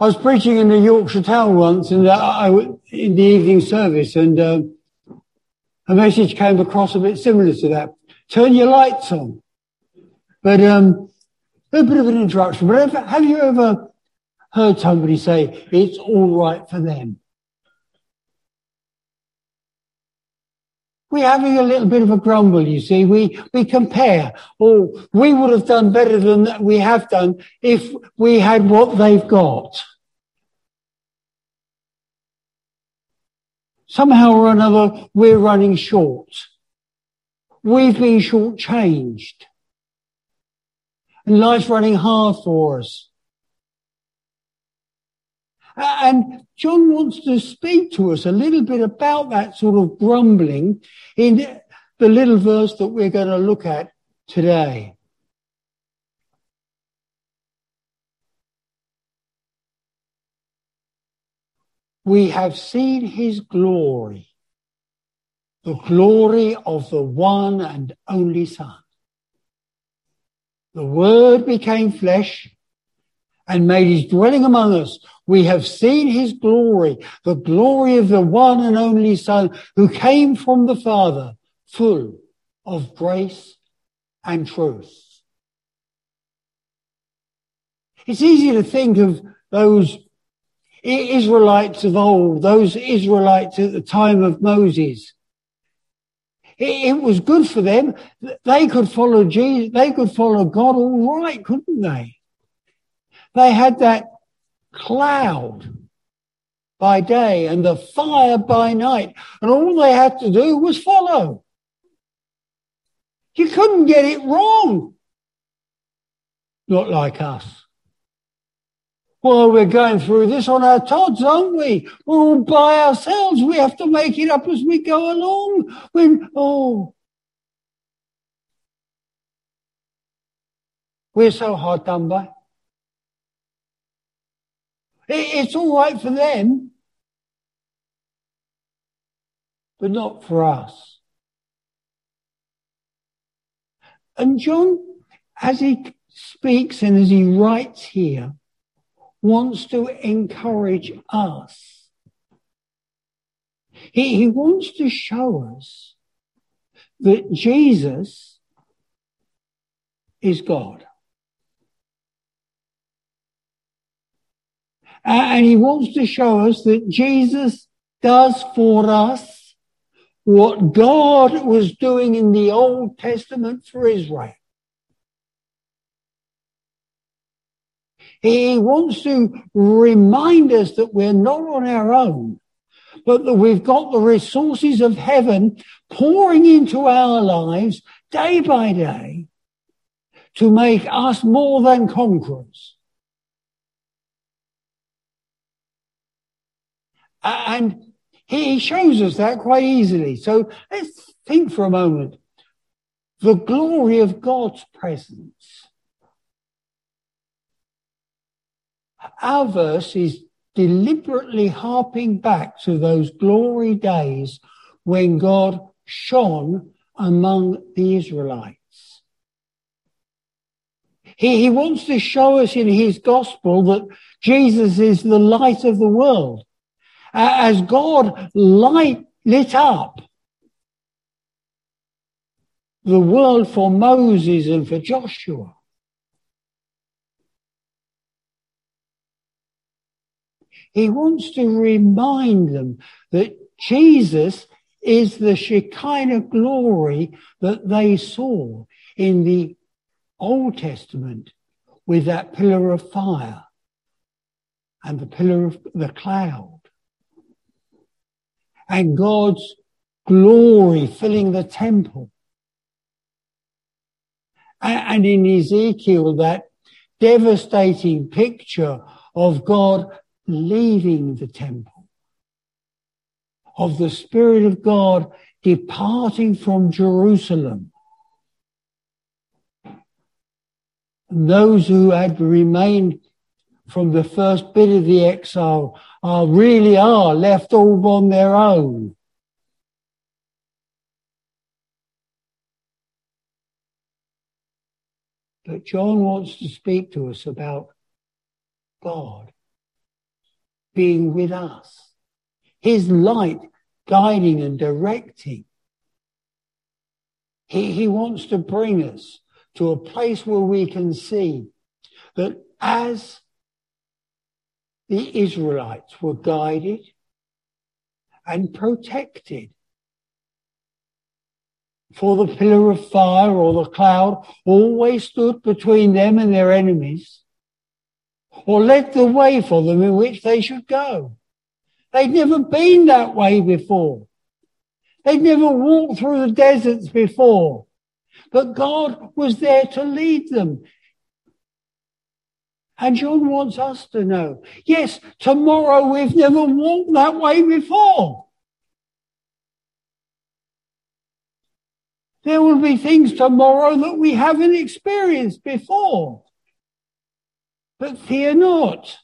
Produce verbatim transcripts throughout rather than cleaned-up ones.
I was preaching in the Yorkshire Town once, and I, I in the evening service, and uh, a message came across a bit similar to that. Turn your lights on. But um, a bit of an interruption. But have, have you ever heard somebody say it's all right for them? We're having a little bit of a grumble, you see. We we compare. Oh, we would have done better than we have done if we had what they've got. Somehow or another, we're running short. We've been shortchanged. And life's running hard for us. And John wants to speak to us a little bit about that sort of grumbling in the little verse that we're going to look at today. We have seen his glory, the glory of the one and only Son. The Word became flesh and made his dwelling among us. We have seen his glory, the glory of the one and only Son who came from the Father, full of grace and truth. It's easy to think of those Israelites of old, those Israelites at the time of Moses. It, it was good for them. They could follow Jesus. They could follow God all right, couldn't they? They had that cloud by day and the fire by night, and all they had to do was follow. You couldn't get it wrong. Not like us. Well, we're going through this on our tods, aren't we? We're all by ourselves. We have to make it up as we go along. When, oh, we're so hard done by. It's all right for them, but not for us. And John, as he speaks and as he writes here, wants to encourage us. He, he wants to show us that Jesus is God. And he wants to show us that Jesus does for us what God was doing in the Old Testament for Israel. He wants to remind us that we're not on our own, but that we've got the resources of heaven pouring into our lives day by day to make us more than conquerors. And he shows us that quite easily. So let's think for a moment. The glory of God's presence. Our verse is deliberately harping back to those glory days when God shone among the Israelites. He, he wants to show us in his gospel that Jesus is the light of the world. As God light, lit up the world for Moses and for Joshua, he wants to remind them that Jesus is the Shekinah glory that they saw in the Old Testament with that pillar of fire and the pillar of the cloud. And God's glory filling the temple. And in Ezekiel, that devastating picture of God leaving the temple, of the Spirit of God departing from Jerusalem. And those who had remained from the first bit of the exile are really are left all on their own. But John wants to speak to us about God being with us. His light guiding and directing. He, he wants to bring us to a place where we can see that as the Israelites were guided and protected, for the pillar of fire or the cloud always stood between them and their enemies, or led the way for them in which they should go. They'd never been that way before. They'd never walked through the deserts before. But God was there to lead them. And John wants us to know, yes, tomorrow we've never walked that way before. There will be things tomorrow that we haven't experienced before. But fear not.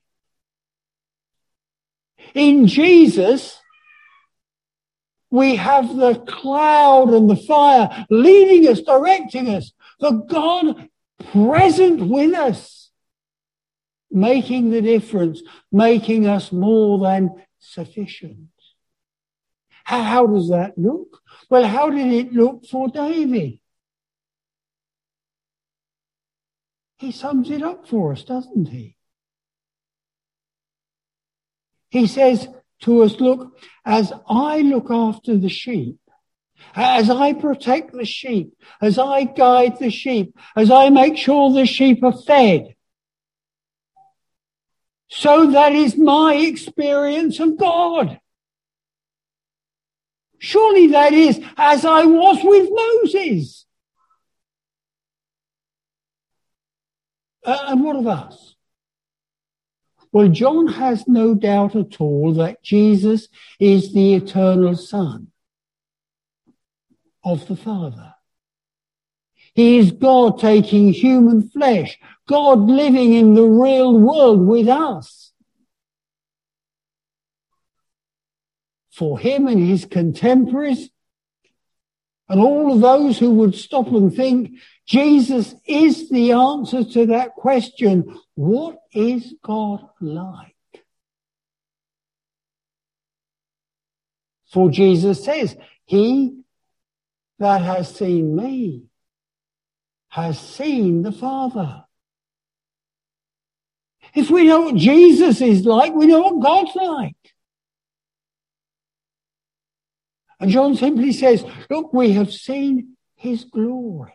In Jesus, we have the cloud and the fire leading us, directing us. The God present with us, making the difference, making us more than sufficient. How, how does that look? Well, how did it look for David? He sums it up for us, doesn't he? He says to us, look, as I look after the sheep, as I protect the sheep, as I guide the sheep, as I make sure the sheep are fed, so that is my experience of God. Surely that is as I was with Moses. Uh, and what of us? Well, John has no doubt at all that Jesus is the eternal Son of the Father. He is God taking human flesh, God living in the real world with us. For him and his contemporaries and all of those who would stop and think, Jesus is the answer to that question, what is God like? For Jesus says, he that has seen me has seen the Father. If we know what Jesus is like, we know what God's like. And John simply says, look, we have seen his glory.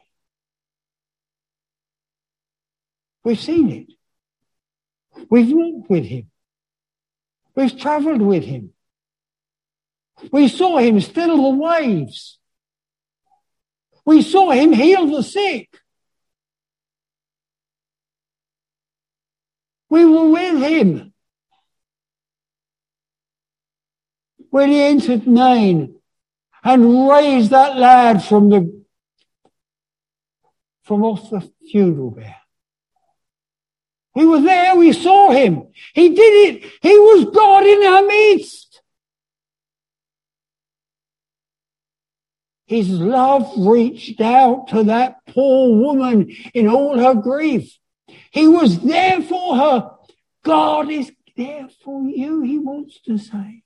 We've seen it. We've walked with him. We've travelled with him. We saw him still the waves. We saw him heal the sick. We were with him when he entered Nain and raised that lad from the from off the funeral bier. We were there, we saw him. He did it. He was God in our midst. His love reached out to that poor woman in all her grief. He was there for her. God is there for you, he wants to say.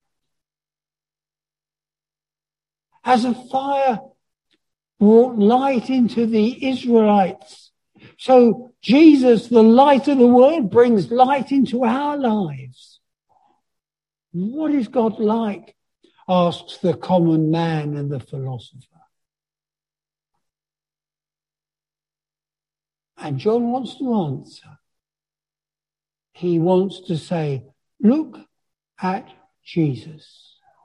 As a fire brought light into the Israelites, so Jesus, the light of the world, brings light into our lives. What is God like? Asks the common man and the philosopher. And John wants to answer. He wants to say, look at Jesus.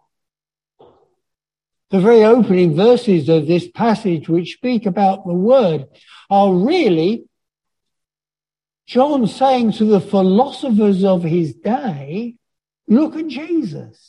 The very opening verses of this passage which speak about the word are really John saying to the philosophers of his day, look at Jesus.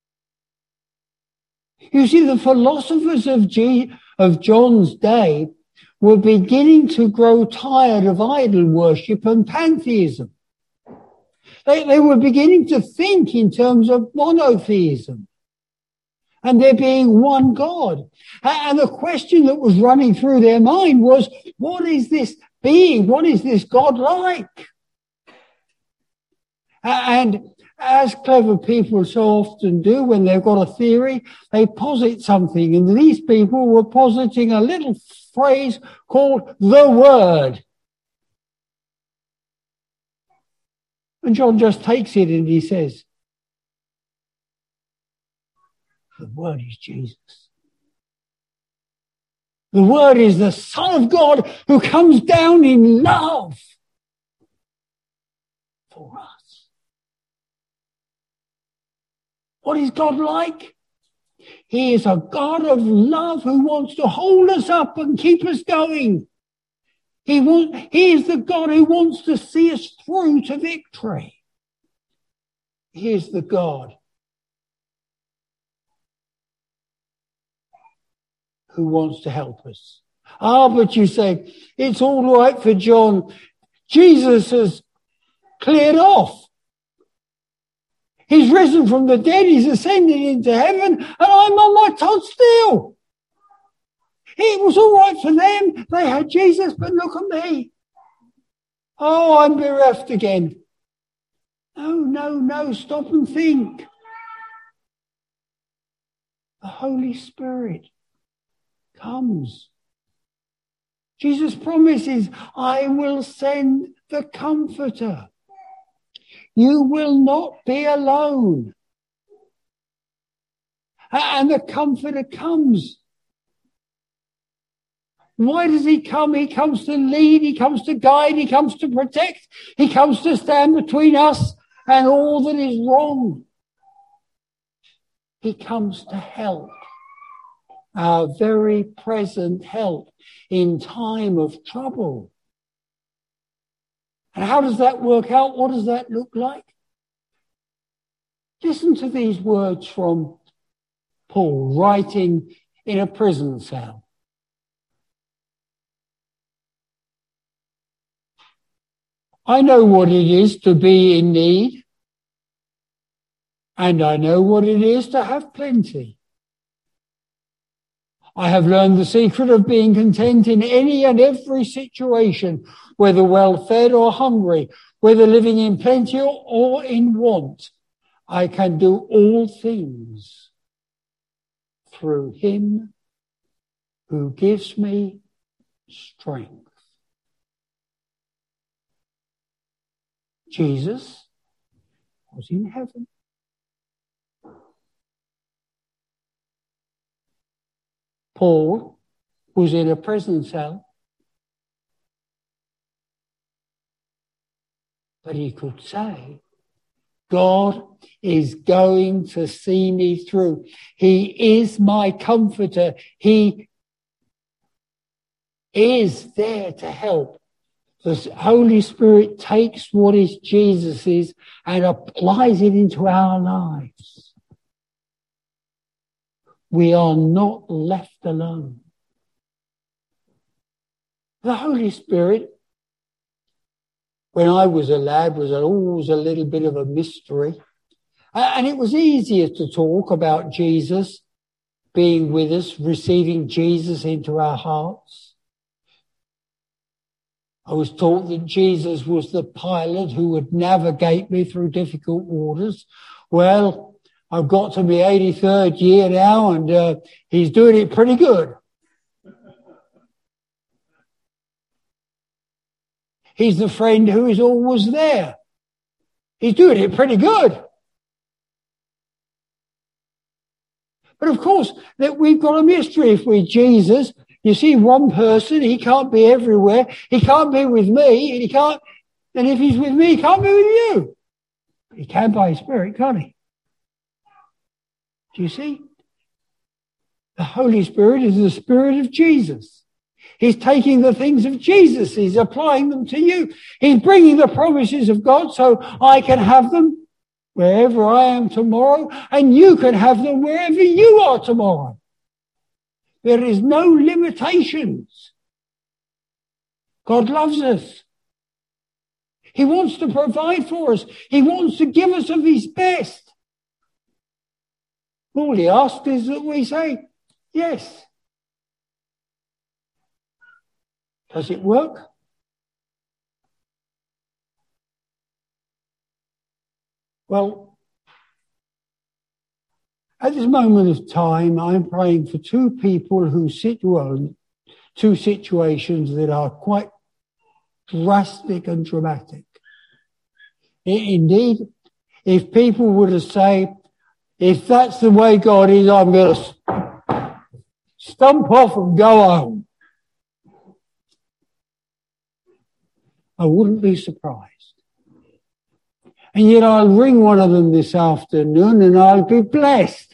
You see, the philosophers of, G- of John's day were beginning to grow tired of idol worship and pantheism. They, they were beginning to think in terms of monotheism and there being one God. And the question that was running through their mind was, what is this being? What is this God like? And as clever people so often do when they've got a theory, they posit something. And these people were positing a little phrase called the Word. And John just takes it and he says, the Word is Jesus. The Word is the Son of God who comes down in love for us. What is God like? He is a God of love who wants to hold us up and keep us going. He wants, he is the God who wants to see us through to victory. He is the God who wants to help us. Ah, but you say, it's all right for John. Jesus has cleared off. He's risen from the dead. He's ascended into heaven. And I'm on my toadstool. It was all right for them. They had Jesus, but look at me. Oh, I'm bereft again. No, no, no. Stop and think. The Holy Spirit comes. Jesus promises, I will send the Comforter. You will not be alone. And the Comforter comes. Why does he come? He comes to lead, he comes to guide, he comes to protect, he comes to stand between us and all that is wrong. He comes to help, our very present help in time of trouble. And how does that work out? What does that look like? Listen to these words from Paul, writing in a prison cell. I know what it is to be in need, and I know what it is to have plenty. I have learned the secret of being content in any and every situation, whether well-fed or hungry, whether living in plenty or in want. I can do all things through him who gives me strength. Jesus was in heaven. Paul was in a prison cell, but he could say, God is going to see me through. He is my comforter. He is there to help. The Holy Spirit takes what is Jesus's and applies it into our lives. We are not left alone. The Holy Spirit, when I was a lad, was always a little bit of a mystery. And it was easier to talk about Jesus being with us, receiving Jesus into our hearts. I was taught that Jesus was the pilot who would navigate me through difficult waters. Well, I've got to my eighty-third year now, and uh, he's doing it pretty good. He's the friend who is always there. He's doing it pretty good. But of course, that we've got a mystery if we're Jesus. You see, one person, he can't be everywhere. He can't be with me, and he can't, and if he's with me, he can't be with you. He can by his Spirit, can't he? Do you see? The Holy Spirit is the Spirit of Jesus. He's taking the things of Jesus. He's applying them to you. He's bringing the promises of God so I can have them wherever I am tomorrow, and you can have them wherever you are tomorrow. There is no limitations. God loves us. He wants to provide for us. He wants to give us of his best. All he asks is that we say, yes. Does it work? Well, At this moment of time, I'm praying for two people who situ- two situations that are quite drastic and dramatic. Indeed, if people were to say, if that's the way God is, I'm going to stump off and go home, I wouldn't be surprised. And yet I'll ring one of them this afternoon and I'll be blessed.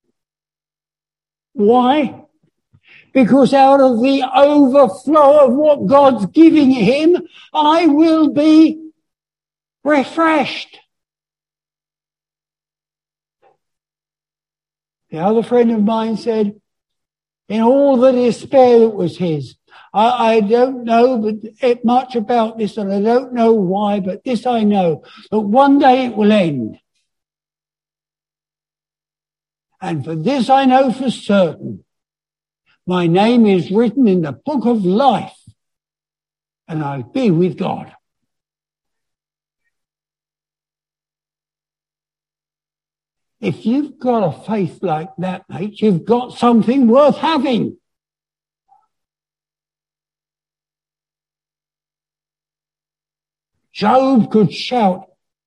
Why? Because out of the overflow of what God's giving him, I will be refreshed. The other friend of mine said, in all the despair that was his, I, I don't know but much about this and I don't know why, but this I know, that one day it will end. And for this I know for certain, my name is written in the book of life and I'll be with God. If you've got a faith like that, mate, you've got something worth having. Job could shout,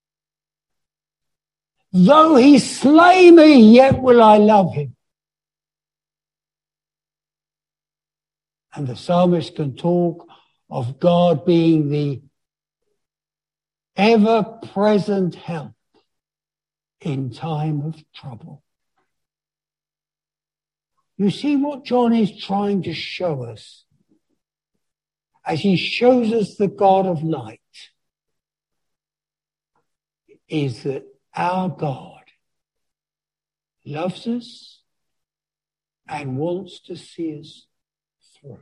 though he slay me, yet will I love him. And the psalmist can talk of God being the ever-present help in time of trouble. You see what John is trying to show us as he shows us the God of light is that our God loves us and wants to see us through.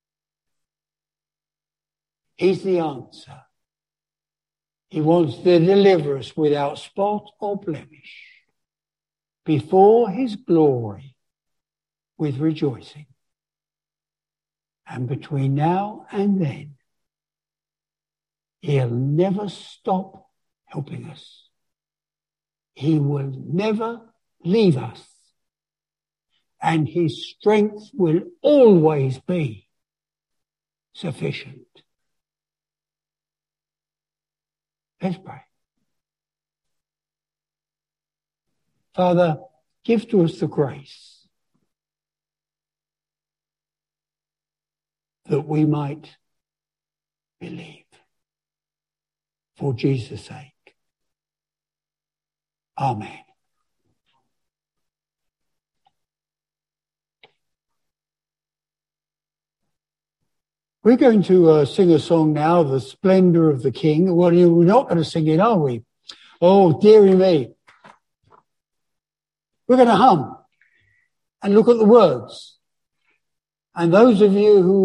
He's the answer. He wants to deliver us without spot or blemish before his glory with rejoicing. And between now and then, he'll never stop helping us. He will never leave us. And his strength will always be sufficient. Let's pray. Father, give to us the grace that we might believe for Jesus' sake. Amen. We're going to uh, sing a song now, The Splendor of the King. Well, we're not going to sing it, are we? Oh, dearie me. We're going to hum and look at the words. And those of you who